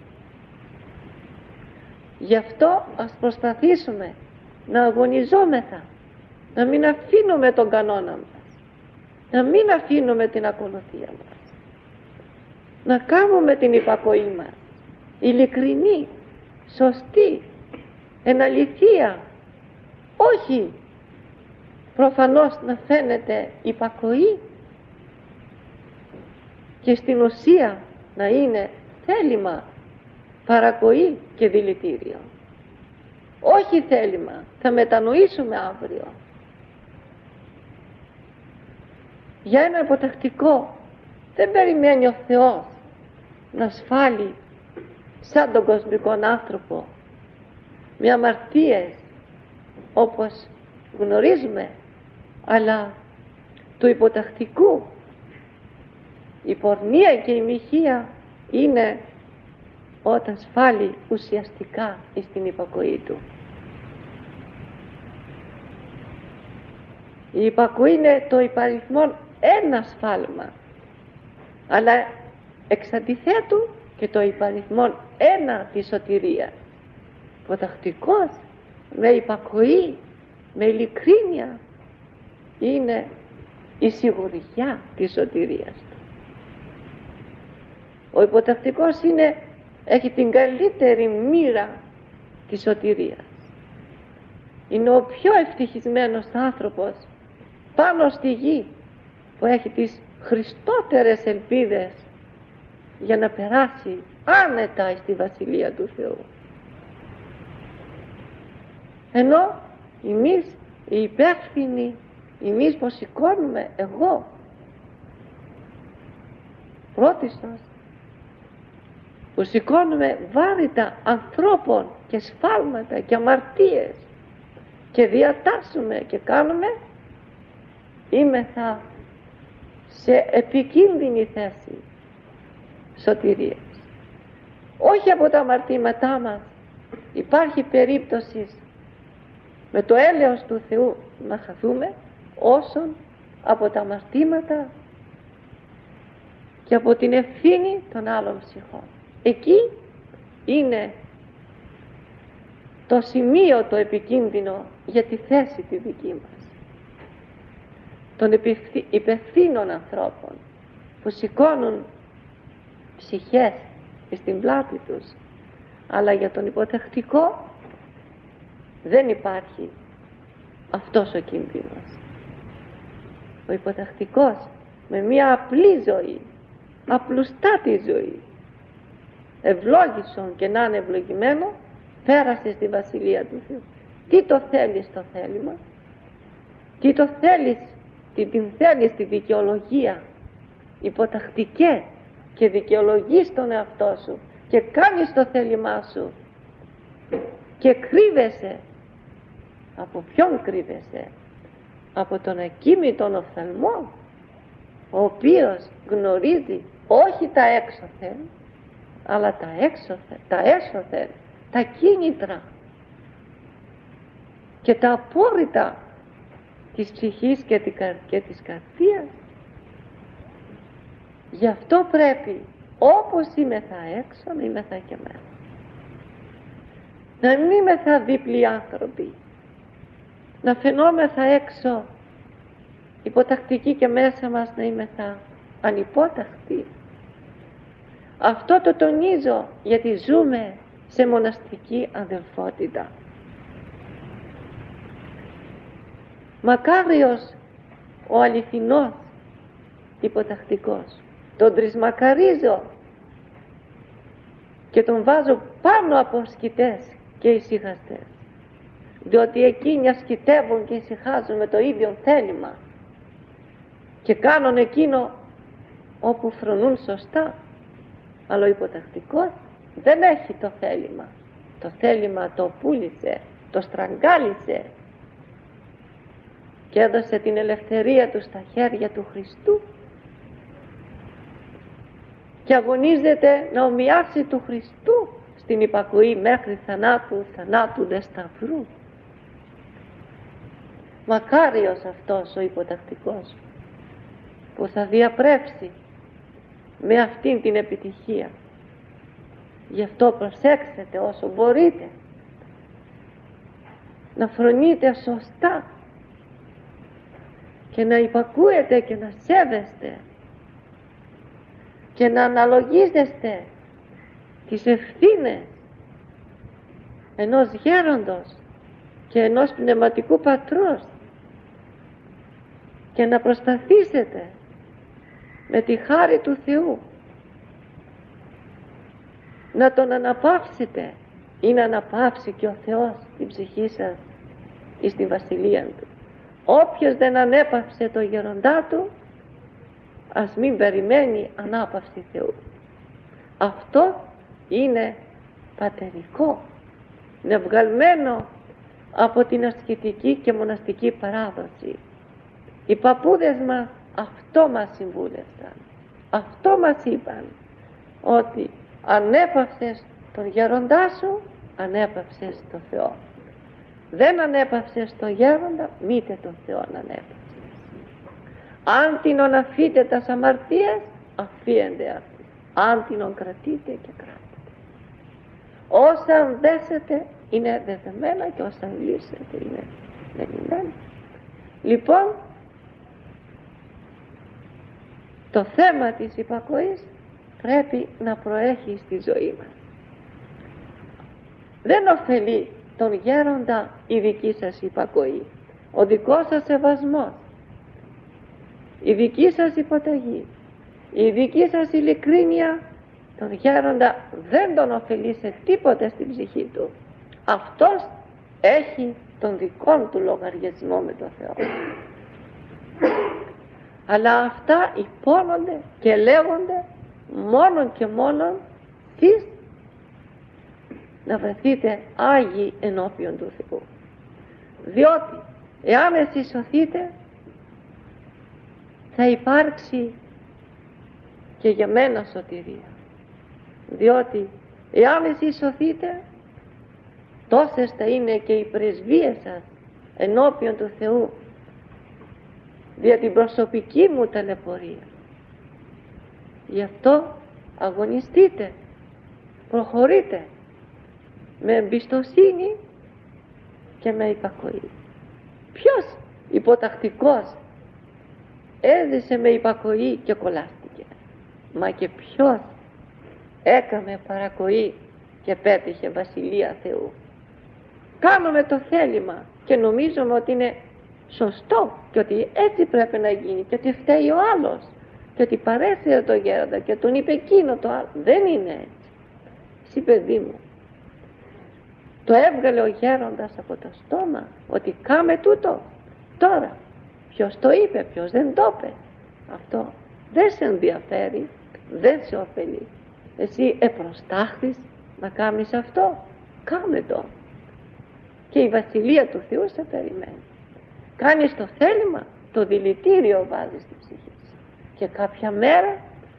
S2: Γι' αυτό ας προσπαθήσουμε να αγωνιζόμεθα, να μην αφήνουμε τον κανόνα μας, να μην αφήνουμε την ακολουθία μας, να κάνουμε την υπακοή μας ειλικρινή, σωστή, εν αληθεία, όχι προφανώς να φαίνεται υπακοή και στην ουσία να είναι θέλημα, παρακοή και δηλητήριο. Όχι θέλημα, θα μετανοήσουμε αύριο. Για ένα υποτακτικό δεν περιμένει ο Θεός να σφάλει σαν τον κοσμικό άνθρωπο με αμαρτίες όπως γνωρίζουμε, αλλά του υποτακτικού η πορνεία και η μοιχεία είναι όταν σφάλει ουσιαστικά στην υπακοή του. Η υπακοή είναι το υπαριθμόν ένα σφάλμα, αλλά εξ αντιθέτου και το υπαριθμόν ένα της σωτηρίας. Υποτακτικός με υπακοή, με ειλικρίνεια είναι η σιγουριά της σωτηρίας του. Ο υποτακτικός είναι, έχει την καλύτερη μοίρα της σωτηρίας. Είναι ο πιο ευτυχισμένος άνθρωπος πάνω στη γη που έχει τις χριστότερες ελπίδες για να περάσει άνετα στη Βασιλεία του Θεού. Ενώ εμείς οι υπεύθυνοι, εμείς που σηκώνουμε, εγώ πρώτιστος, που σηκώνουμε βάρητα ανθρώπων και σφάλματα και αμαρτίες και διατάσσουμε και κάνουμε, είμεθα σε επικίνδυνη θέση σωτηρίας. Όχι από τα αμαρτήματά μας υπάρχει περίπτωση με το έλεος του Θεού να χαθούμε, όσον από τα αμαρτήματα και από την ευθύνη των άλλων ψυχών. Εκεί είναι το σημείο το επικίνδυνο για τη θέση τη δική μας, των υπευθύνων ανθρώπων που σηκώνουν ψυχές στην πλάτη τους, αλλά για τον υποτακτικό δεν υπάρχει αυτός ο κίνδυνος. Ο υποτακτικός με μια απλή ζωή, απλουστάτη ζωή, ευλόγησον και να είναι ευλογημένο, πέρασε στη Βασιλεία του Θεού. Τι το θέλεις το θέλημα, τι το θέλεις, τι την θέλεις τη δικαιολογία, υποτακτικέ, και δικαιολογείς τον εαυτό σου και κάνεις το θέλημά σου και κρύβεσαι. Από ποιον κρύβεσαι? Από τον ακίμητον οφθαλμό, ο οποίος γνωρίζει όχι τα έξωθεν αλλά τα έξωθεν, τα έσωθεν, τα κίνητρα και τα απόρριτα της ψυχής και της καρδιάς. Γι' αυτό πρέπει, όπως είμαι θα έξω, να είμαι θα και μέσα. Να μην είμαι θα δίπλοι άνθρωποι, να φαινόμεθα έξω υποτακτικοί και μέσα μας να είμαι θα ανυπότακτοι. Αυτό το τονίζω γιατί ζούμε σε μοναστική αδελφότητα. Μακάριος ο αληθινός υποτακτικός. Τον τρισμακαρίζω και τον βάζω πάνω από σκητές και ησυχαστές, διότι εκείνοι ασκητεύουν και ησυχάζουν με το ίδιο θέλημα και κάνουν εκείνο όπου φρονούν σωστά. Αλλά ο υποτακτικός δεν έχει το θέλημα. Το θέλημα το πούλησε, το στραγγάλισε και έδωσε την ελευθερία του στα χέρια του Χριστού και αγωνίζεται να ομοιάσει του Χριστού στην υπακοή μέχρι θανάτου, θανάτου δε σταυρού. Μακάριος αυτός ο υποτακτικός που θα διαπρέψει με αυτήν την επιτυχία. Γι' αυτό προσέξτε όσο μπορείτε να φρονείτε σωστά και να υπακούετε και να σέβεστε και να αναλογίζεστε τις ευθύνες ενός γέροντος και ενός πνευματικού πατρός και να προσπαθήσετε με τη χάρη του Θεού να τον αναπαύσετε ή να αναπαύσει και ο Θεός την ψυχή σας εις τη βασιλεία του. Όποιος δεν ανέπαυσε το γέροντά του, ας μην περιμένει ανάπαυση Θεού. Αυτό είναι πατερικό, είναι βγαλμένο από την ασκητική και μοναστική παράδοση. Οι παππούδες μας αυτό μας συμβούλευσαν, αυτό μας είπαν, ότι ανέπαυσες τον γέροντά σου, ανέπαυσες τον Θεό. Δεν ανέπαυσες τον γέροντα, μήτε τον Θεό ανέπαυσες. Αν την αφείτε τα αμαρτίες, αφίενται αυτοί. Αν την κρατείτε και κράτετε. Όσα δέσετε είναι δεδεμένα και όσα λύσετε είναι δεδεμένα. Λοιπόν, το θέμα της υπακοής πρέπει να προέχει στη ζωή μας. Δεν ωφελεί τον γέροντα η δική σας υπακοή, ο δικός σας σεβασμός, η δική σας υποταγή, η δική σας ειλικρίνεια, τον γέροντα δεν τον ωφελεί σε τίποτε στην ψυχή του. Αυτός έχει τον δικό του λογαριασμό με τον Θεό. Αλλά αυτά υπόνονται και λέγονται μόνον και μόνον εσείς να βρεθείτε Άγιοι ενώπιον του Θεού. Διότι εάν εσείς σωθείτε, θα υπάρξει και για μένα σωτηρία. Διότι εάν εσείς σωθείτε, τόσες θα είναι και οι πρεσβείες σας ενώπιον του Θεού δια την προσωπική μου ταλαιπωρία. Γι' αυτό αγωνιστείτε, προχωρείτε με εμπιστοσύνη και με υπακοή. Ποιος υποτακτικός έζησε με υπακοή και κολλάστηκε? Μα και ποιος έκαμε παρακοή και πέτυχε βασιλεία Θεού? Κάνουμε το θέλημα και νομίζουμε ότι είναι σωστό και ότι έτσι πρέπει να γίνει και ότι φταίει ο άλλος και ότι παρέσυρε το γέροντα και τον είπε εκείνο το άλλο. Δεν είναι έτσι. Εσύ παιδί μου, το έβγαλε ο γέροντας από το στόμα ότι κάμε τούτο. Τώρα ποιος το είπε, ποιος δεν το είπε, αυτό δεν σε ενδιαφέρει, δεν σε ωφελεί. Εσύ επροστάχθης να κάνεις αυτό, κάμε το και η βασιλεία του Θεού σε περιμένει. Κάνεις το θέλημα, το δηλητήριο βάζεις στην ψυχή σου και κάποια μέρα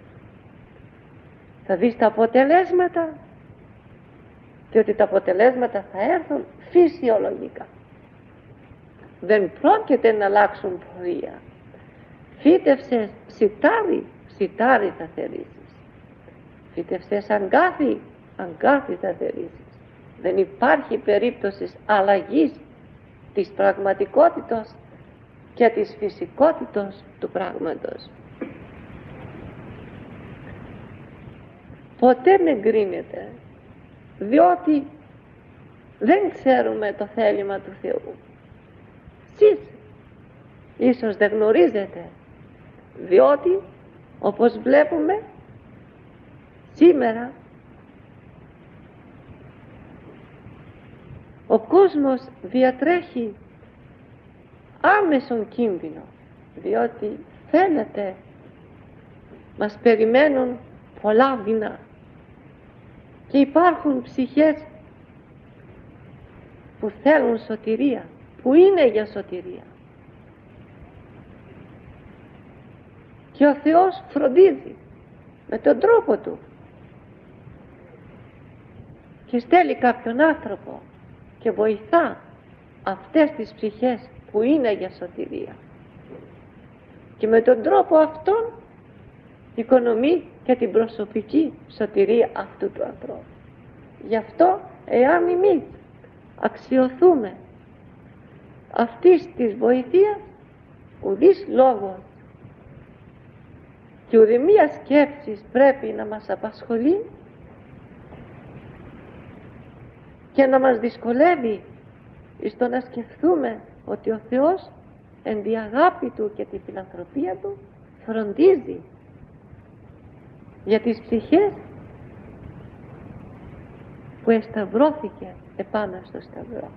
S2: θα δεις τα αποτελέσματα, διότι τα αποτελέσματα θα έρθουν φυσιολογικά. Δεν πρόκειται να αλλάξουν πορεία. Φύτευσες σιτάρι, σιτάρι θα θερήσεις. Φύτευσες αγκάθι, αγκάθι θα θερήσεις. Δεν υπάρχει περίπτωση αλλαγής της πραγματικότητας και της φυσικότητας του πράγματος. Ποτέ μην κρίνετε, διότι δεν ξέρουμε το θέλημα του Θεού. Εσείς ίσως δεν γνωρίζετε, διότι όπως βλέπουμε σήμερα ο κόσμος διατρέχει άμεσον κίνδυνο, διότι φαίνεται μας περιμένουν πολλά δεινά και υπάρχουν ψυχές που θέλουν σωτηρία, που είναι για σωτηρία, και ο Θεός φροντίζει με τον τρόπο του και στέλνει κάποιον άνθρωπο και βοηθά αυτές τις ψυχές που είναι για σωτηρία και με τον τρόπο αυτόν οικονομεί και την προσωπική σωτηρία αυτού του ανθρώπου. Γι' αυτό εάν εμείς αξιοθούμε αυτής της βοηθείας, ουδής λόγος και ουδεμία σκέψης πρέπει να μας απασχολεί και να μας δυσκολεύει στο να σκεφτούμε ότι ο Θεός εν τη αγάπη Του και τη φιλανθρωπία Του φροντίζει για τις ψυχές που εσταυρώθηκε επάνω στο σταυρό.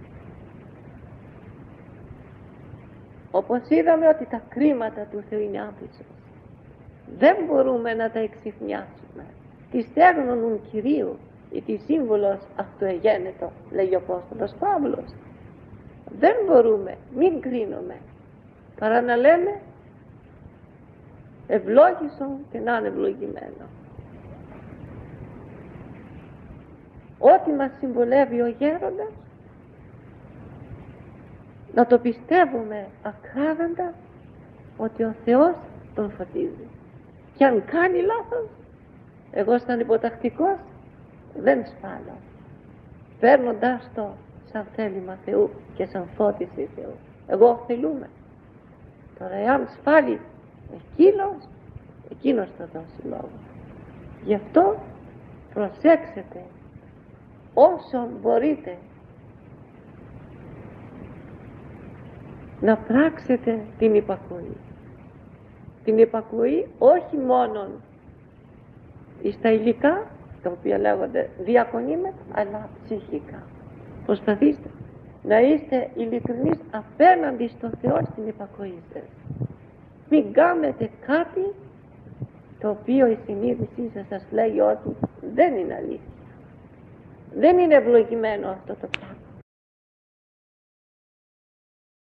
S2: Όπως είδαμε ότι τα κρίματα του Θεού είναι άπλησος, δεν μπορούμε να τα εξυφνιάσουμε. Τη στέγνωνουν Κυρίου ή τη σύμβολος αυτοεγένετο, λέει ο Απόστολος Παύλος. Δεν μπορούμε, μην κρίνουμε, παρά να λέμε ευλόγησον και να είναι ευλογημένο. Ό,τι μας συμβολεύει ο γέροντας, να το πιστεύουμε ακράδαντα ότι ο Θεός τον φωτίζει. Και αν κάνει λάθος, εγώ σαν υποτακτικός δεν σπάλω, παίρνοντάς το σαν θέλημα Θεού και σαν φώτιση Θεού. Εγώ ωφελούμαι. Τώρα εάν σφάλει εκείνος, εκείνος θα δώσει λόγο. Γι' αυτό προσέξετε όσον μπορείτε να πράξετε την υπακοή. Την υπακοή όχι μόνον στα υλικά, τα οποία λέγονται διακονήματα, αλλά ψυχικά. Προσπαθήστε να είστε ειλικρινείς απέναντι στο Θεό στην υπακοή σας. Μην κάνετε κάτι το οποίο η συνείδησή σας σας λέει ότι δεν είναι αλήθεια. Δεν είναι ευλογημένο αυτό το πράγμα.